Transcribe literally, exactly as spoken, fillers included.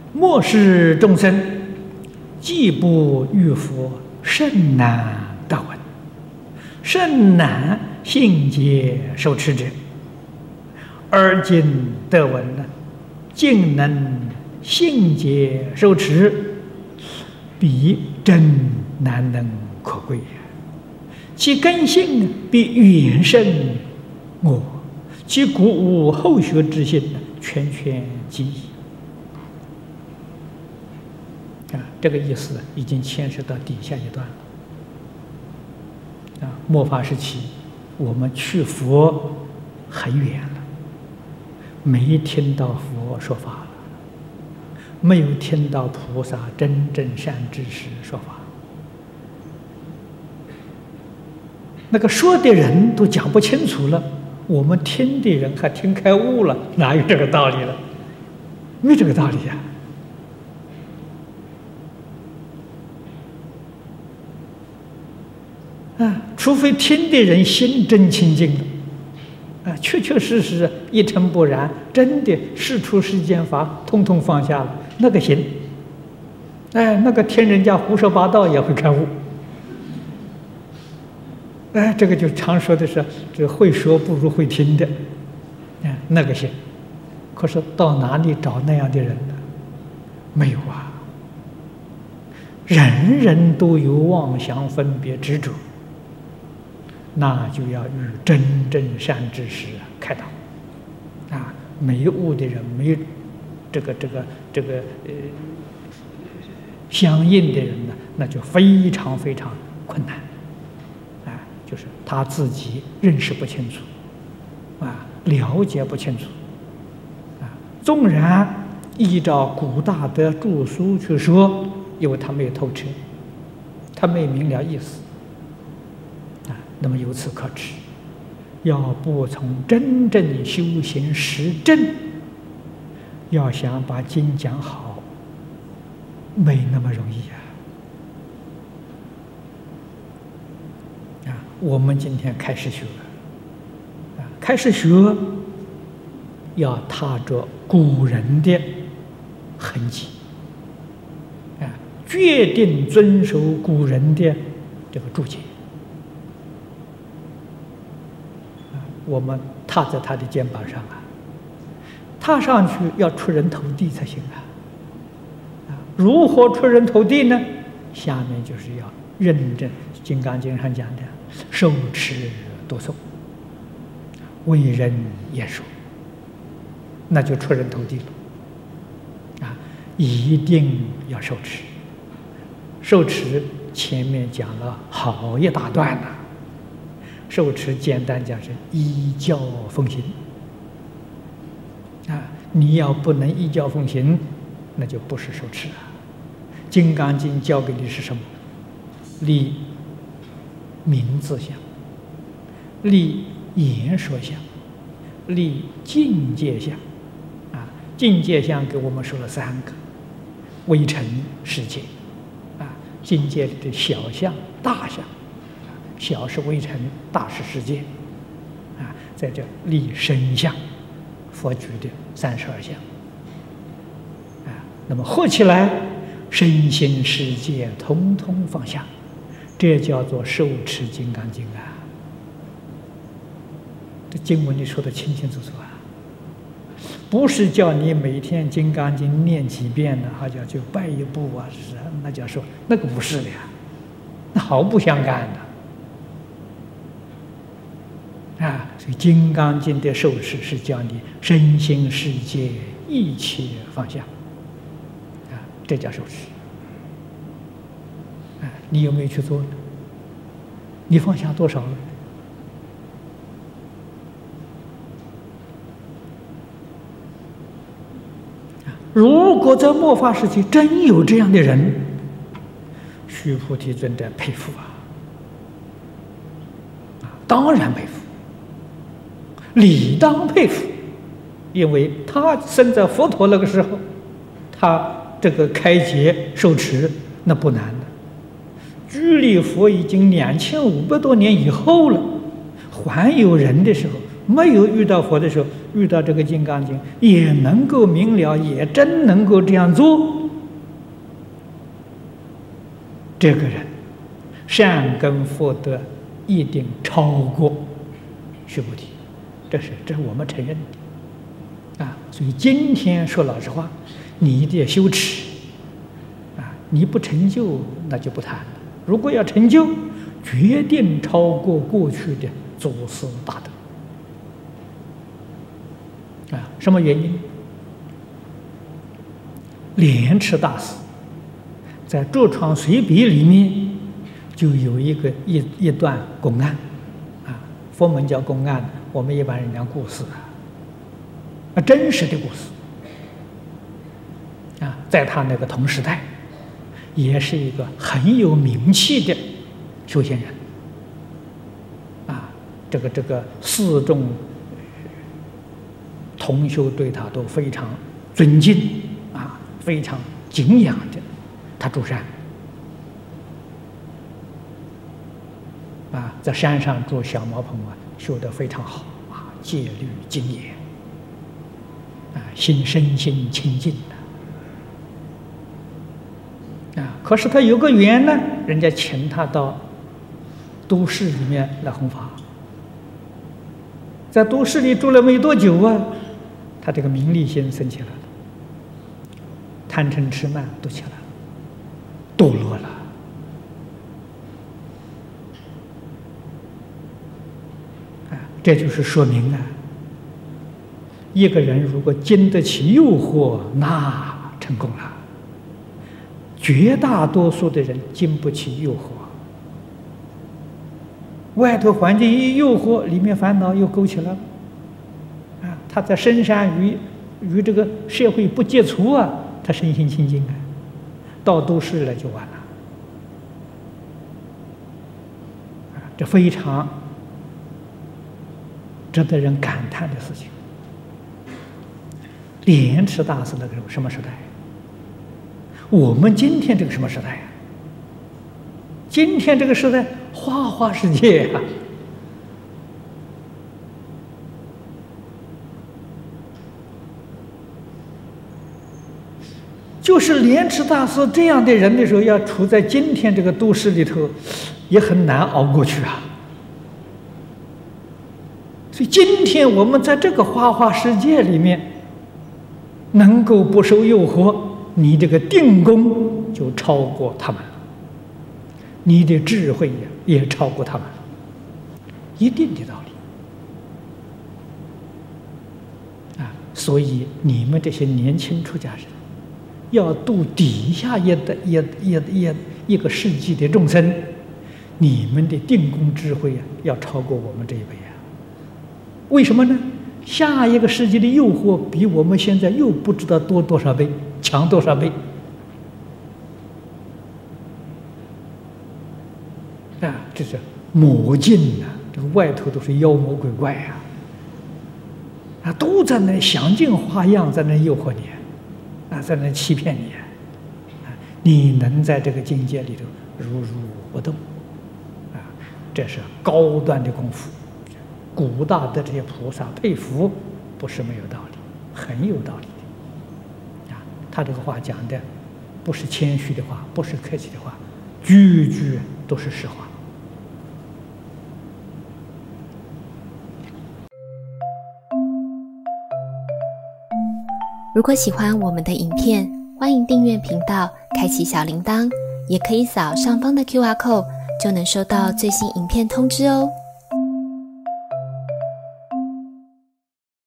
末世众生，既不遇佛，甚难得闻；甚难信解受持者。而今得闻呢，竟能信解受持，彼真难能可贵也。其根性必远胜我，其鼓舞后学之心，全全极矣。啊，这个意思已经牵涉到底下一段了。啊，末法时期，我们去佛很远了，没听到佛说法了，没有听到菩萨真正善知识说法。那个说的人都讲不清楚了，我们听的人还听开悟了，哪有这个道理了？没这个道理呀、啊！啊，除非听的人心真清净了，啊，确确实实一尘不染，真的事出世间法，通通放下了，那个行。哎，那个听人家胡说八道也会开悟。哎，这个就常说的是，这会说不如会听的，哎，那个行。可是到哪里找那样的人呢？没有啊。人人都有妄想分别执着，那就要与真正善知识开导。啊，没悟的人，没这个这个这个呃相应的人呢，那就非常非常困难。就是他自己认识不清楚，啊，了解不清楚，啊，纵然依照古大德著书去说，因为他没有透彻，他没明了意思，啊，那么由此可知，要不从真正修行实证，要想把经讲好，没那么容易啊。我们今天开始学，啊，开始学要踏着古人的痕迹，啊，决定遵守古人的这个注解，啊，我们踏在他的肩膀上啊，踏上去要出人头地才行啊，啊，如何出人头地呢？下面就是要认真，《金刚经》上讲的。受持读诵，为人言说，那就出人头地了。啊，一定要受持。受持前面讲了好一大段了。受持简单讲是依教奉行。啊，你要不能依教奉行，那就不是受持啊。《金刚经》教给你是什么？立名字相，立言说相，立境界相。啊，境界相给我们说了三个：微尘世界，啊，境界里的小相、大相，啊，小是微尘，大是世界，啊，在这立身相，佛举的三十二相，啊，那么合起来，身心世界统统放下。这叫做受持金刚经啊！这经文里说的清清楚楚啊，不是叫你每天金刚经念几遍呢，好叫就拜一部啊，是那叫说那个不是的呀，那毫不相干的啊！所以金刚经的受持是叫你身心世界一切放下啊，这叫受持。你有没有去做呢？你放下多少了？如果在末法时期真有这样的人，须菩提尊者佩服啊！当然佩服，理当佩服，因为他生在佛陀那个时候，他这个开解受持那不难的。距离佛已经两千五百多年以后了，还有人的时候，没有遇到佛的时候， 遇到这个《金刚经》，也能够明了，也真能够这样做，这个人善根福德一定超过须菩提，这是这是我们承认的啊。所以今天说老实话，你一定要修持啊，你不成就那就不谈了。如果要成就，决定超过过去的祖师大德啊。什么原因？莲池大师在《著创随笔》里面就有一个一一段公案啊，佛门叫公案，我们一般人讲故事啊，真实的故事啊，在他那个同时代，也是一个很有名气的修仙人啊，这个这个四众同修对他都非常尊敬啊，非常敬仰的。他住山啊，在山上住小茅棚啊，修得非常好啊，戒律精严啊，心身心清净的啊。可是他有个缘呢，人家请他到都市里面来弘法，在都市里住了没多久啊，他这个名利心生起来了，贪嗔痴慢都起来了，堕落了啊！这就是说明啊，一个人如果经得起诱惑，那成功了。绝大多数的人经不起诱惑，外头环境一诱惑，里面烦恼又勾起来了啊！他在深山与与这个社会不接触啊，他身心清净啊。到都市了就完了，这非常值得人感叹的事情。莲池大师那个什么时代？我们今天这个什么时代呀？今天这个时代，花花世界呀！就是莲池大师这样的人的时候，要处在今天这个都市里头，也很难熬过去啊。所以今天我们在这个花花世界里面，能够不受诱惑，你这个定功就超过他们了，你的智慧也也超过他们了，一定的道理啊。所以你们这些年轻出家人，要度底下一的一一一一个世纪的众生，你们的定功智慧啊，要超过我们这一辈啊。为什么呢？下一个世纪的诱惑比我们现在又不知道多多少倍，强多少倍啊！这是魔境啊，这个外头都是妖魔鬼怪啊，啊，都在那想尽花样在那诱惑你。啊，在那欺骗你，啊，你能在这个境界里头如如不动，啊，这是高端的功夫。古大的这些菩萨佩服，不是没有道理，很有道理的。啊，他这个话讲的，不是谦虚的话，不是客气的话，句句都是实话。 如果喜欢我们的影片，欢迎订阅频道，开启小铃铛，也可以扫上方的 Q R code， 就能收到最新影片通知哦。